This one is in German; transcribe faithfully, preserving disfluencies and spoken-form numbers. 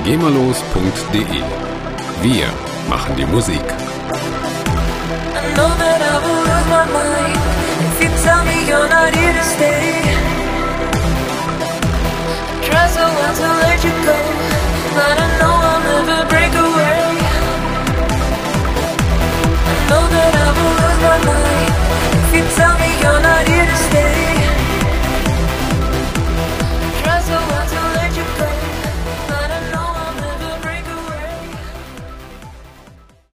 gemalos punkt de. Wir machen die Musik. I know that I will lose my mind if you tell me you're not here to stay. I try so hard to let you go.